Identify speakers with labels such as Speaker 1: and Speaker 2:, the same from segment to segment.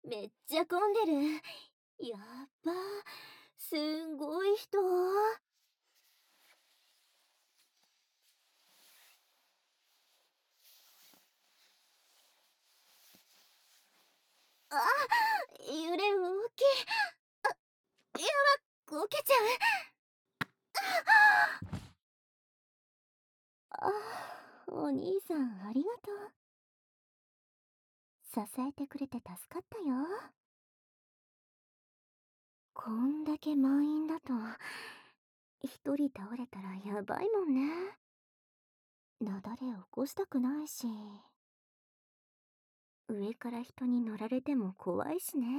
Speaker 1: めっちゃ混んでる。やっば。すんごい人。あ、揺れ大きい。やば、こけちゃう。あ、お兄さんありがとう。支えてくれて助かったよ。こんだけ満員だと、一人倒れたらやばいもんね。雪崩起こしたくないし、上から人に乗られても怖いしね。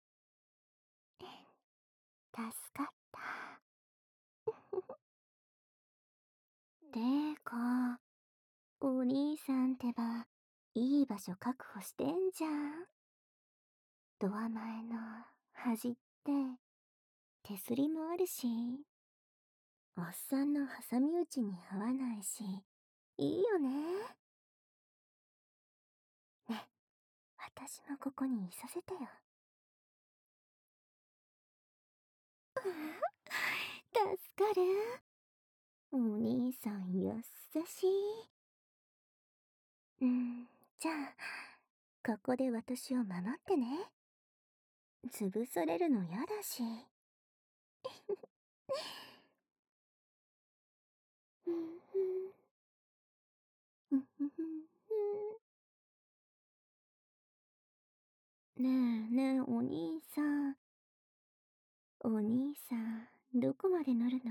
Speaker 1: 助かった。てか、お兄さんってば、いい場所確保してんじゃん。ドア前の端って、手すりもあるし、おっさんの挟み撃ちに合わないし、いいよね。ね、私もここにいさせてよ。助かる。お兄さん優しい。じゃあ、ここで私を守ってね。潰されるのやだし。ねえねえ、お兄さん。お兄さん、どこまで乗るの？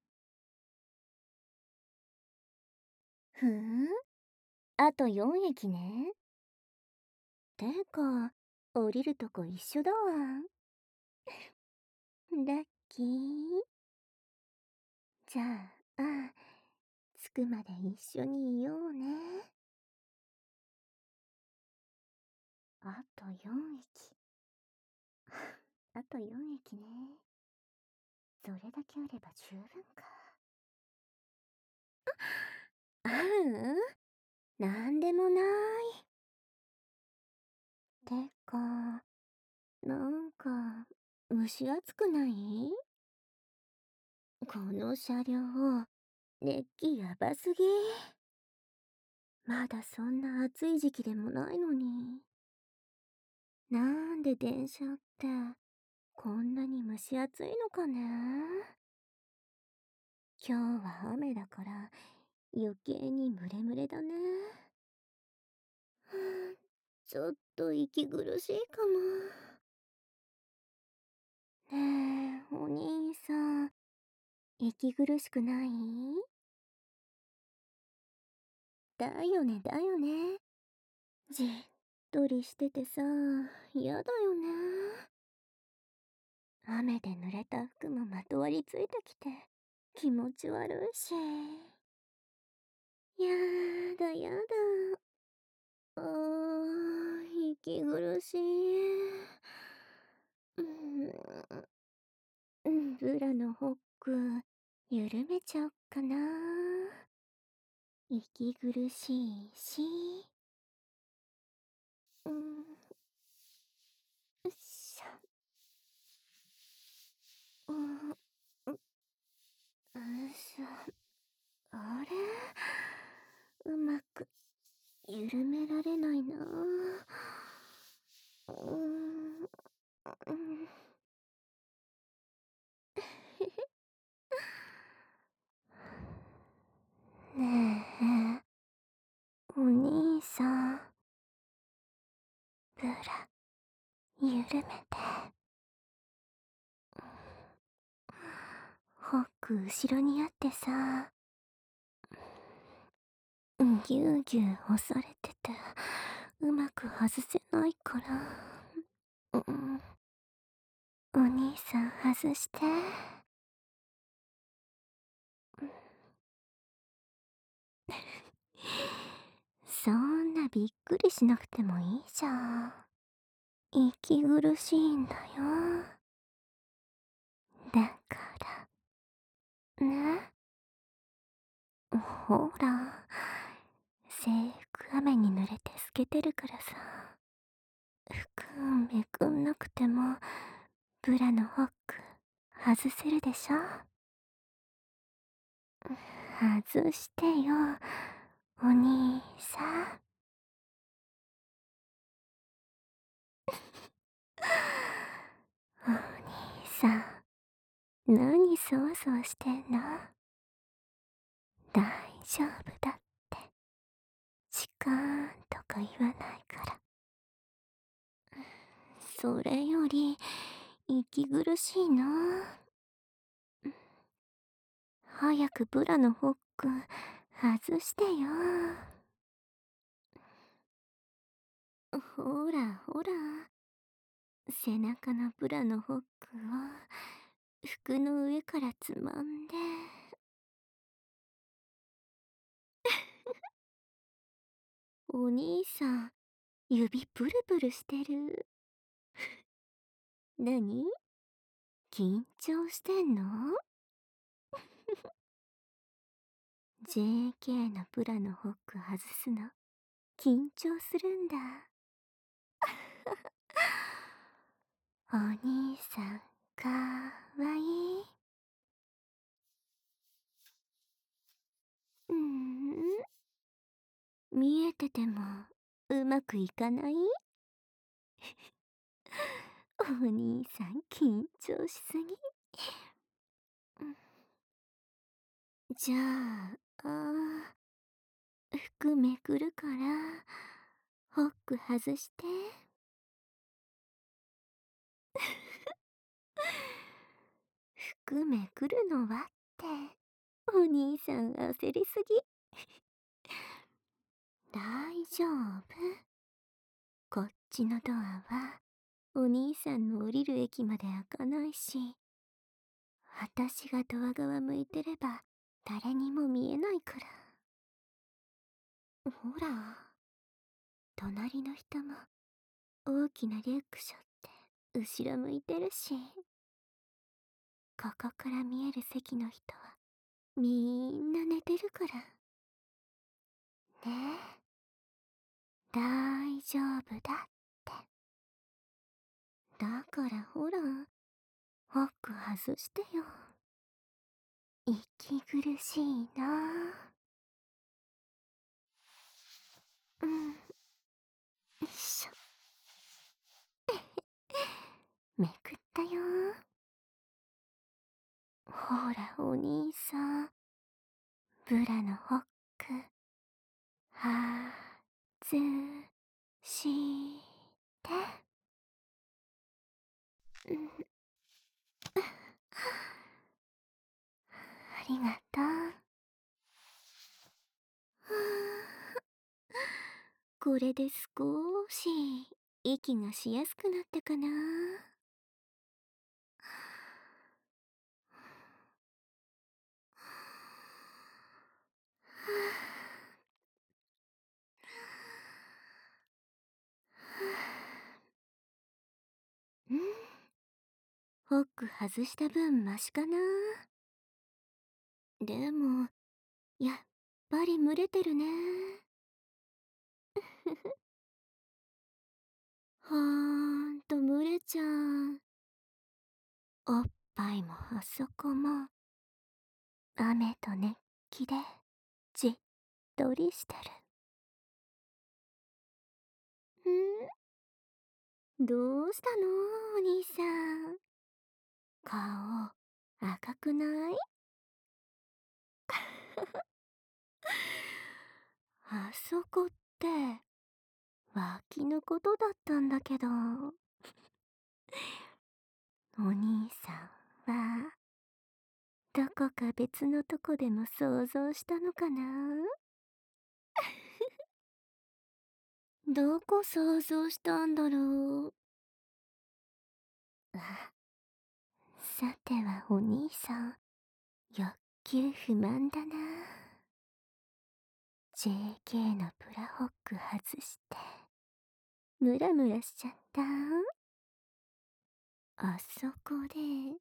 Speaker 1: ふーん、あと4駅ね。てか、降りるとこ一緒だわ。ラッキー。じゃあ、着くまで一緒にいようね。あと4駅。あと4駅ね。それだけあれば十分か。なんでもない。てか、なんか、蒸し暑くない？この車両、熱気やばすぎ。まだそんな暑い時期でもないのに。なんで電車ってこんなに蒸し暑いのかね。今日は雨だから余計にムレムレだね。ちょっと息苦しいかも。ねえ、お兄さん、息苦しくない？だよねだよね。じっとりしててさ、やだよね。雨で濡れた服もまとわりついてきて気持ち悪いし。やだやだ。息苦しい。ブラのホック緩めちゃおっかな。息苦しいし。よっしゃ。よいしょ。あれ、うまく緩められないな。ねえ、お兄さん、ブラ、緩めて。ホック後ろにあってさ、ぎゅうぎゅう押されてて、うまく外せないから。お兄さん外して。そんなびっくりしなくてもいいじゃん。息苦しいんだよ。だからね。ほら、制服雨に濡れて透けてるからさ、服めくブラのホック外せるでしょ。外してよ、お兄さん。お兄さん、何そわそわしてんの？大丈夫だって。時間とか言わないから。それより、息苦しいな。早くブラのホック外してよ。ほらほら、背中のブラのホックを服の上からつまんで。お兄さん、指ブルブルしてる。何？緊張してんの？ JK のブラのホック外すの緊張するんだ。お兄さん、かわいい。見えててもうまくいかない？お兄さん緊張しすぎ。じゃ服めくるから、ホック外して。服めくるのはって、お兄さん焦りすぎ。大丈夫。こっちのドアは、お兄さんの降りる駅まで開かないし、私がドア側向いてれば、誰にも見えないから。ほら、隣の人も、大きなリュック背負って、後ろ向いてるし、ここから見える席の人は、みんな寝てるから。ねえ、大丈夫だって。だからほら、ホック外してよ。息苦しいな。うん、よいしょ。めくったよ。ほらお兄さん、ブラのホック外して。うん、ありがとう。これで少し息がしやすくなったかな。うん、ホック外した分マシかな。でも、やっぱり蒸れてるね。ほんと蒸れちゃう。おっぱいもあそこも、雨と熱気でじっとりしてる。どうしたのお兄さん。顔赤くない？あそこって脇のことだったんだけど。お兄さんはどこか別のとこでも想像したのかな？どこ想像したんだろう。あ、さてはお兄さん、欲求不満だな。JK のブラホック外して、ムラムラしちゃった？あそこで、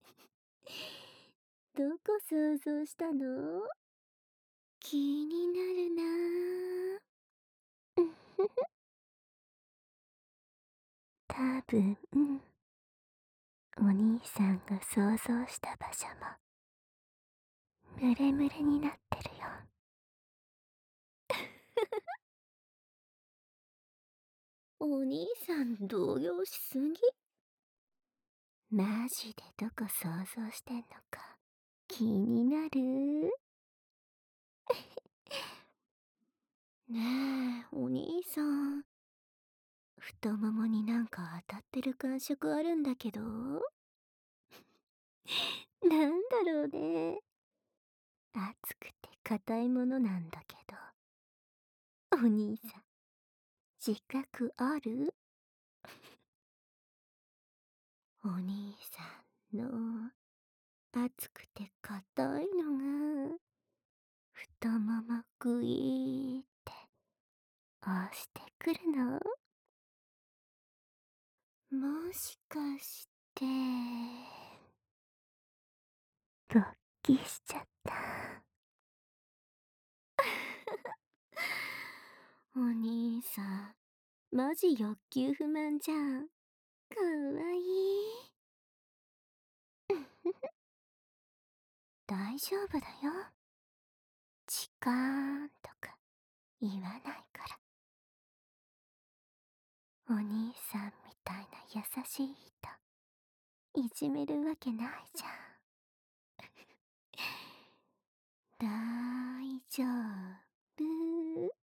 Speaker 1: どこ想像したの？気になるなぁ。うんふふ。多分、 お兄さんが想像した場所もムレムレになってるよ。お兄さん動揺しすぎ。マジでどこ想像してんのか気になる。ねえ、お兄さん。太ももになんか当たってる感触あるんだけど。なんだろうね。熱くて硬いものなんだけど。お兄さん、自覚ある？お兄さんの熱くて硬いのが太ももグイーって押してくるの？もしかして、勃起しちゃった。お兄さん、マジ欲求不満じゃん。かわいい。大丈夫だよ。チカーンとか言わないから。お兄さんみたいな優しい人、いじめるわけないじゃん。大丈夫。